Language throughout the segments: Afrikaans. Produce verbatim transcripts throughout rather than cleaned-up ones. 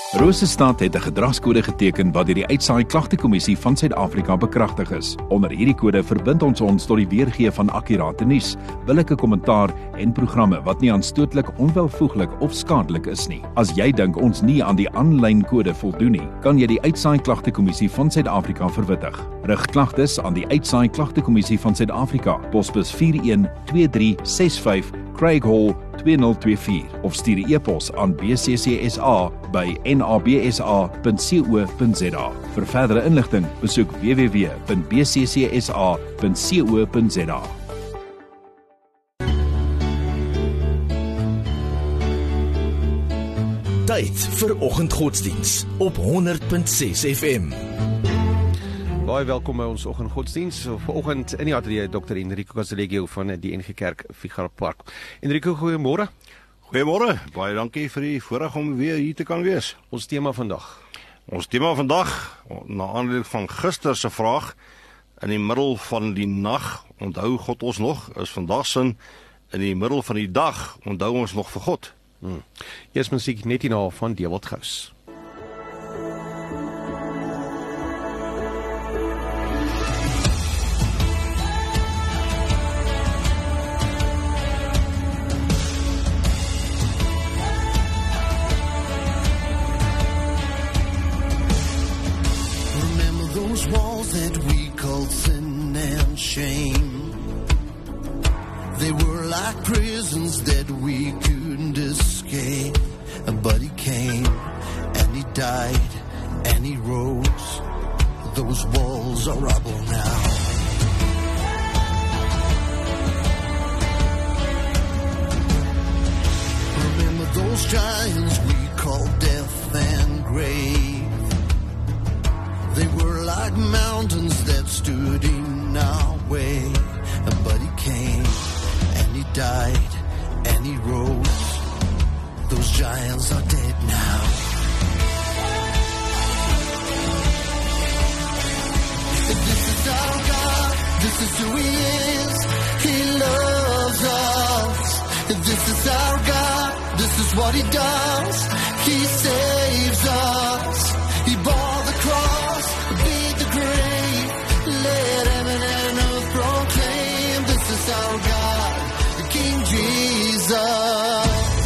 Rosestad het 'n gedragskode geteken wat deur die Uitsaai Klagtekommissie van Suid-Afrika bekragtig is. Onder hierdie kode verbind ons ons tot die weergee van akkurate nuus, billike kommentaar en programme wat nie aanstootlik, onwelvoeglik of skadelik is nie. As jy dink ons nie aan die aanlyn kode voldoen nie, kan jy die Uitsaai Klagtekommissie van Suid-Afrika verwittig. Rig klagtes aan die Uitsaai Klagtekommissie van Suid-Afrika, posbus vier een twee drie ses vyf, Craig Hall twee nul twee vier of stuur 'n e-pos aan b c c s a by n a b s a punt co punt z a. Vir verdere inligting, besoek w w w punt b c c s a punt co punt z a. Tyd vir oggendgodsdiens op honderd punt ses F M. Baie welkom by ons oggendgodsdiens. Vanoggend in die ateljee dokter Enrico Casalegio van die N G Kerk Figaro Park. Enrico, goeiemôre. Goeiemôre. Baie dankie vir die voorreg om weer hier te kan wees. Ons tema vandag. Ons tema vandag, na aanleiding van gister se vraag, in die middel van die nag, onthou God ons nog, is vandag sin, in die middel van die dag, onthou ons nog vir God. Hmm. Eers musiek net hierna van Dewald Gous. They were like prisons that we couldn't escape. But he came and he died and he rose. Those walls are rubble now. Remember those giants we called death and grave. They were like mountains that stood in our way. But he came and he died and he rose. Those giants are dead now. This is our God, this is who he is. He loves us. This is our God, this is what he does. He saves us. He bore the cross, beat the grave. Let heaven and earth proclaim. This is our God, King Jesus.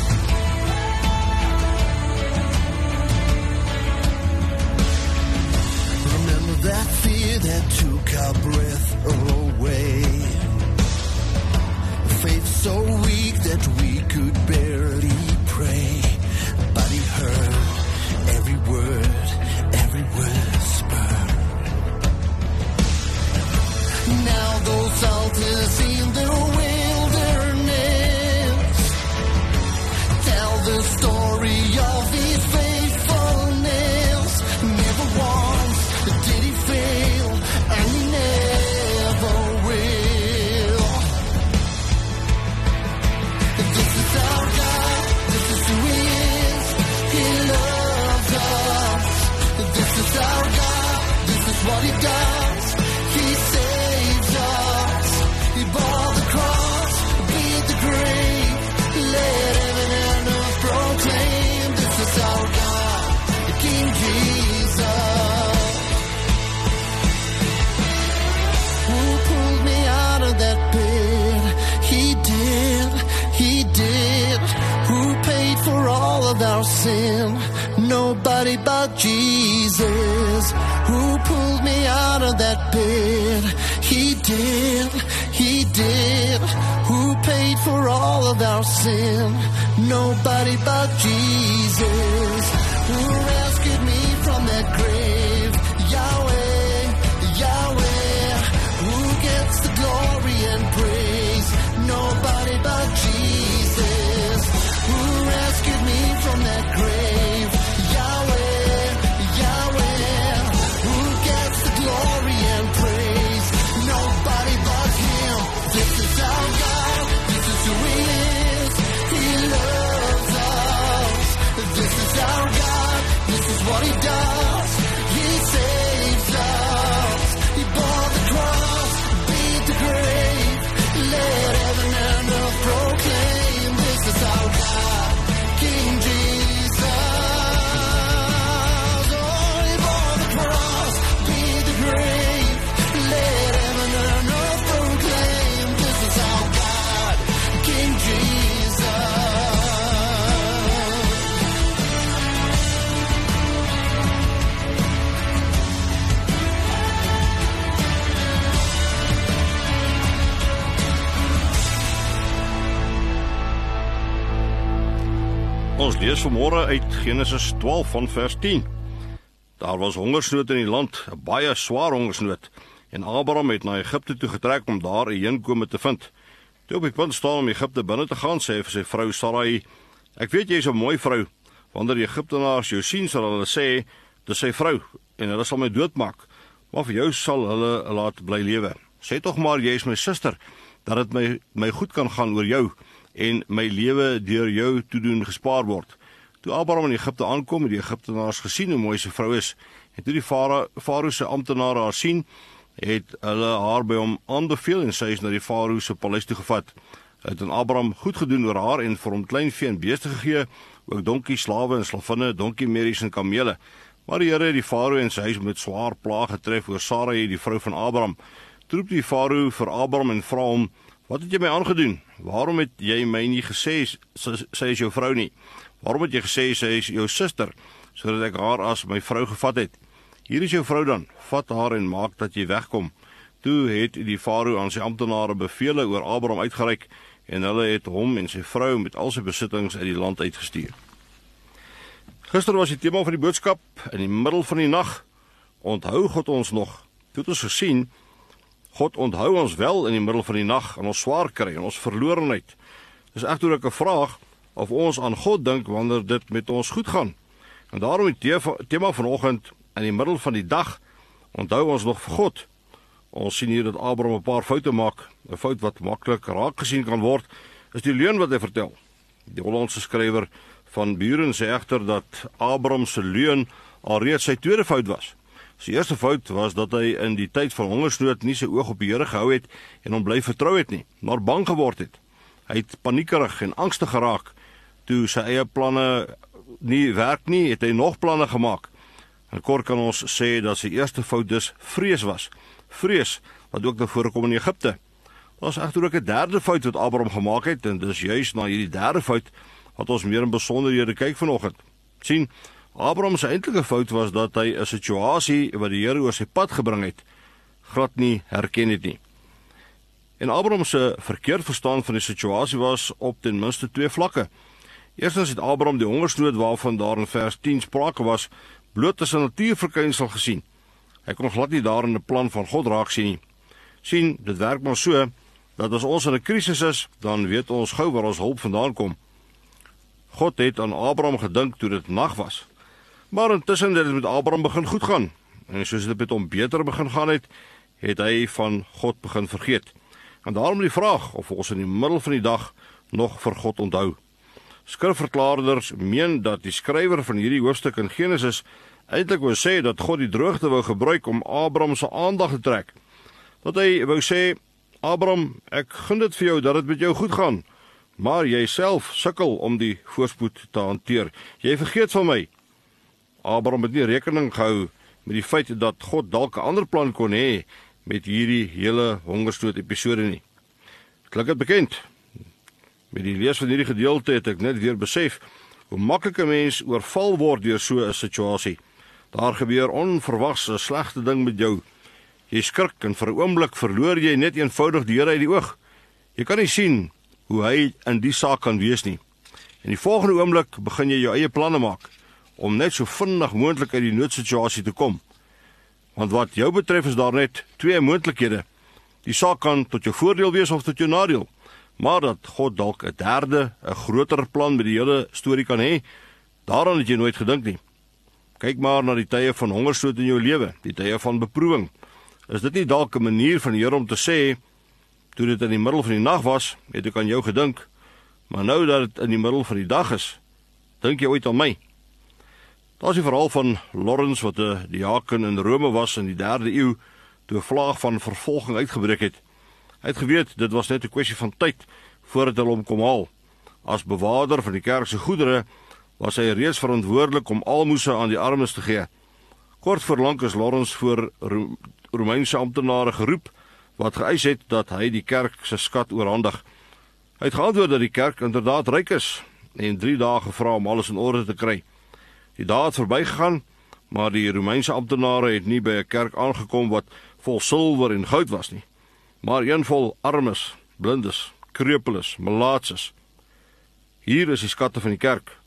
Remember that fear that took our breath away. Faith so weak that we could barely pray. But he heard every word, every whisper. Now those altars in the wilderness tell the story of his faithfulness. Never once did he fail, and he never will. This is our God, this is who he is. He loves us. This is our God, this is what he does. He saves us. He bore the cross, beat the grave. Let heaven and earth proclaim. This is our God, King Jesus. Who pulled me out of that pit? He did, he did. Who paid for all of our sin? Nobody but Jesus. Who pulled me out of that pit? He did, he did. Who paid for all of our sin? Nobody but Jesus. Who rescued me from that grave? Yahweh, Yahweh. Who gets the glory and praise? Nobody but Jesus. Who rescued me from that grave? Yahweh, Yahweh. Who gets the glory and praise? Nobody but him. This is our God, this is who he is. He loves us. This is our God, this is what he does. He saves us. He bore the cross, beat the grave. Let heaven and earth proclaim. This is our God, King Jesus. Lees vanmôre uit Genesis twaalf van vers tien. Daar was hongersnood in die land, 'n baie swaar hongersnood, en Abraham het na Egipte toe getrek om daar 'n heenkome te vind. Toe op die punt staan om Egipte binne te gaan, sê hy vir sy vrou Sarai: "Ek weet jy is 'n mooi vrou. Wanneer die Egiptenaars jou sien, sal hulle sê, dis sy vrou, en hulle sal my doodmaak. Maar vir jou sal hulle laat bly lewe. Sê tog maar, jy is my suster, dat dit my my goed kan gaan oor jou en my lewe deur jou toedoen gespaar word." Toe Abraham in Egipte aankom, het die Egiptenaars gesien hoe mooi sy vrou is, en toe die Farao se amptenare haar sien, het hulle haar by hom aanbeveel en sy is na die Farao se paleis toe gevat. Hy het aan Abraham goed gedoen oor haar en vir hom klein vee en beeste gegee, ook donkies, slawe en slavinne, donkiemerries en kamele. Maar die Here het die Farao en sy huis met swaar plaag getref oor Sarai, die vrou van Abraham. Toe roep die Farao vir Abraham en vra hom: "Wat het jy my aangedoen? Waarom het jy my nie gesê sy is jou vrou nie? Waarom het jy gesê sy is jou suster, sodat ek haar as my vrou gevat het? Hier is jou vrou dan, vat haar en maak dat jy wegkom." Toe het die Farao aan sy amptenare bevele oor Abraham uitgereik, en hulle het hom en sy vrou met al sy besittings uit die land uitgestuur. Gister was die tema van die boodskap, in die middel van die nag, onthou God ons nog. Toe het ons gesien, God onthou ons wel in die middel van die nag, in ons swaar kry, in ons verlorenheid. Dis egter ook 'n vraag, of ons aan God dink wanneer dit met ons goed gaan. En daarom die tema vanoggend, in die middel van die dag, onthou ons nog vir God. Ons sien hier dat Abraham 'n paar foute maak. 'n Fout wat maklik raak gesien kan word, is die leuen wat hy vertel. Die Hollandse skrywer van Buren sê egter dat Abraham se leuen alreeds sy tweede fout was. Sy eerste fout was dat hy in die tyd van hongersnood nie sy oog op die Here gehou het en hom bly vertrou het nie, maar bang geword het. Hy het paniekerig en angstig geraak. Toe sy eie planne nie werk nie, het hy nog planne gemaak. En kort kan ons sê dat sy eerste fout dus vrees was. Vrees wat ook nog voorkom in Egipte. Daar is egter ook 'n derde fout wat Abraham gemaak het, en dis juis na hierdie derde fout wat ons meer in besonderhede kyk vanoggend. Sien, Abraham se eintlike fout was dat hy 'n situasie wat die Here oor sy pad gebring het, glad nie herken het nie. En Abraham se verkeerd verstaan van die situasie was op ten minste twee vlakke. Eerstens het Abraham die hongersnood waarvan daar in vers tien sprake was, bloot as 'n natuurverskynsel gesien. Hy kon glad nie daarin 'n plan van God raak sien nie. Sien, dit werk maar so, dat as ons in 'n krisis is, dan weet ons gou waar ons hulp vandaan kom. God het aan Abraham gedink toe dit nag was. Maar intussen het dit met Abraham begin goed gaan. En soos dit met hom beter begin gaan het, het hy van God begin vergeet. En daarom die vraag of ons in die middel van die dag nog vir God onthou. Skrifverklaarders meen dat die skrywer van hierdie hoofstuk in Genesis eintlik wou sê dat God die droogte wou gebruik om Abraham se aandag te trek. Dat hy wou sê: "Abraham, ek gun dit vir jou dat dit met jou goed gaan, maar jy self sukkel om die voorspoed te hanteer. Jy vergeet van my." Abraham het nie rekening gehou met die feit dat God dalk 'n ander plan kon hê met hierdie hele hongersnood episode nie. Klink dit bekend? Met die lees van hierdie gedeelte het ek net weer besef hoe maklik 'n mens oorval word deur so 'n situasie. Daar gebeur onverwags 'n slegte ding met jou. Jy skrik en vir 'n oomblik verloor jy net eenvoudig die Here uit die oog. Jy kan nie sien hoe hy in die saak kan wees nie. En die volgende oomblik begin jy jou eie planne maak om net so vinnig moontlik uit die noodsituasie te kom. Want wat jou betref is daar net twee moontlikhede. Die saak kan tot jou voordeel wees of tot jou nadeel. Maar dat God dalk 'n derde, 'n groter plan met die hele storie kan hê, daaraan het jy nooit gedink nie. Kyk maar na die tye van hongersnood in jou lewe, die tye van beproewing. Is dit nie dalk 'n manier van die Here om te sê, toe dit in die middel van die nag was, het ek aan jou gedink, maar nou dat dit in die middel van die dag is, dink jy ooit aan my? Daar is die verhaal van Lawrence wat 'n diaken in Rome was in die derde eeu, toe 'n vlaag van vervolging uitgebreek het. Hy het geweet, dit was net 'n kwessie van tyd voordat hulle hom kom haal. As bewaarder van die kerk se goedere was hy reeds verantwoordelik om almoese aan die armes te gee. Kort voor lank is Lawrence voor Ro- Romeinse amptenare geroep wat geëis het dat hy die kerk se skat oorhandig. Hy het geantwoord dat die kerk inderdaad ryk is en drie dae gevra om alles in orde te kry. Die dae het verbygegaan, maar die Romeinse amptenare het nie by 'n kerk aangekom wat vol silwer en goud was nie, maar een vol armes, blindes, kreupeles, malaatses. Hier is die skatte van die kerk.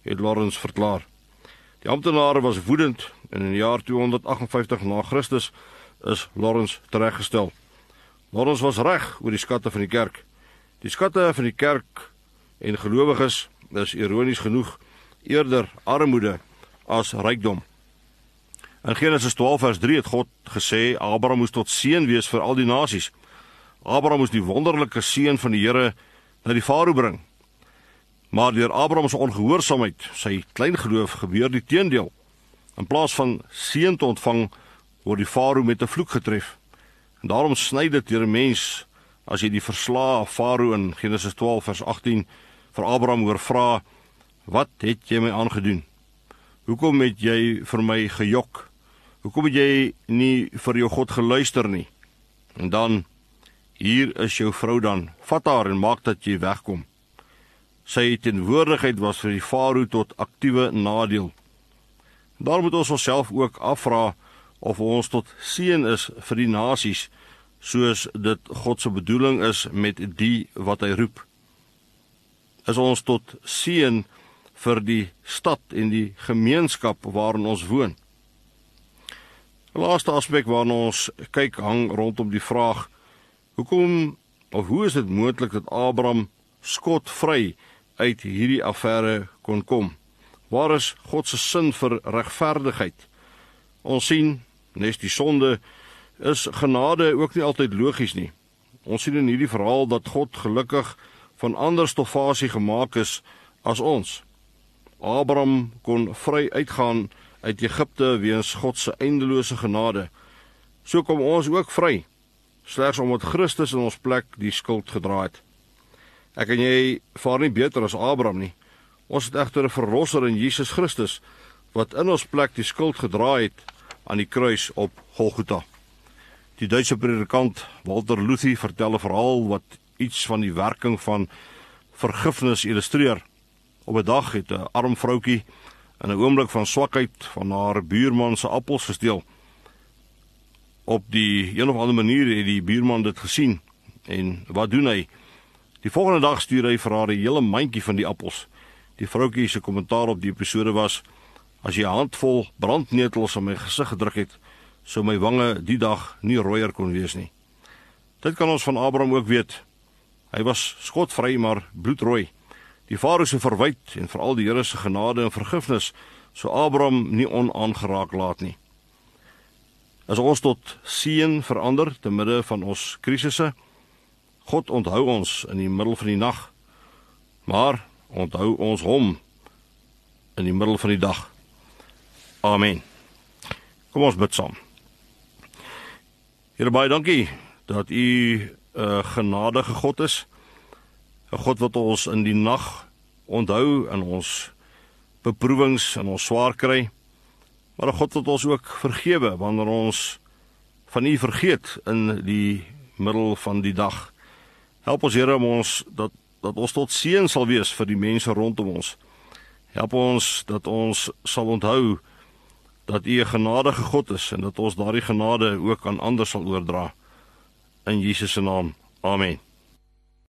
het Lawrence verklaar. Die amptenare was woedend en in die jaar tweehonderd agtenvyftig na Christus is Lawrence tereggestel. Lawrence was reg oor die skatte van die kerk. Die skatte van die kerk en gelowiges is ironies genoeg eerder armoede as rykdom. In Genesis twaalf vers drie het God gesê, Abraham moes tot seën wees vir al die nasies. Abraham moes die wonderlike seën van die Here na die Farao bring. Maar deur Abraham se ongehoorsaamheid, sy klein geloof, gebeur die teendeel. In plaas van seën te ontvang, word die Farao met 'n vloek getref. En daarom sny dit deur 'n mens, as jy die verslae Farao in Genesis twaalf vers agttien vir Abraham hoor vra, wat het jy my aangedoen? Hoekom het jy vir my gejok? Hoekom het jy nie vir jou God geluister nie? En dan, hier is jou vrou dan, vat haar en maak dat jy wegkom. Sy teenwoordigheid was vir die Farao tot aktiewe nadeel. Daar moet ons onsself ook afvra of ons tot seën is vir die nasies, soos dit God se bedoeling is met die wat hy roep. Is ons tot seën vir die stad en die gemeenskap waarin ons woon? Die laaste aspek waarna ons kyk hang rondom die vraag, hoekom of hoe is dit moontlik dat Abraham skotvry uit hierdie affære kon kom? Waar is God se sin vir regverdigheid? Ons sien, nes die sonde, is genade ook nie altyd logies nie. Ons sien in hierdie verhaal dat God gelukkig van ander stoffasie gemaak is as ons. Abraham kon vry uitgaan uit Egipte weens God se eindelose genade. So kom ons ook vry, slegs omdat Christus in ons plek die skuld gedra het. Ek en jy vaar nie beter as Abraham nie. Ons het egter 'n verlosser in Jesus Christus, wat in ons plek die skuld gedra het aan die kruis op Golgotha. Die Duitse predikant Walter Luther vertel 'n verhaal wat iets van die werking van vergifnis illustreer. Op 'n dag het 'n arm vroutjie in 'n oomblik van swakheid van haar buurman se appels gesteel. Op die een of ander manier het die buurman dit gesien. En wat doen hy? Die volgende dag stuur hy vir haar 'n hele mandjie van die appels. Die vroutjie se kommentaar op die episode was, as jy 'n handvol brandnetels op my gesig gedruk het, sou my wange die dag nie rooier kon wees nie. Dit kan ons van Abraham ook weet. Hy was skotvry, maar bloedrooi. Die Farao se verwyt en veral die Here se genade en vergifnis sou Abraham nie onaangeraak laat nie. As ons tot seën verander te midde van ons krisisse, God onthou ons in die middel van die nag, maar onthou ons hom in die middel van die dag. Amen. Kom ons bid saam. Here, baie dankie dat u 'n uh, genadige God is, 'n God wat ons in die nag onthou in ons beproewings en ons swaar kry, maar 'n God wat ons ook vergewe wanneer ons van u vergeet in die middel van die dag. Help ons, Here, om ons dat dat ons tot seën sal wees vir die mense rondom ons. Help ons dat ons sal onthou dat u 'n genadige God is en dat ons daardie genade ook aan ander sal oordra. In Jesus se naam. Amen.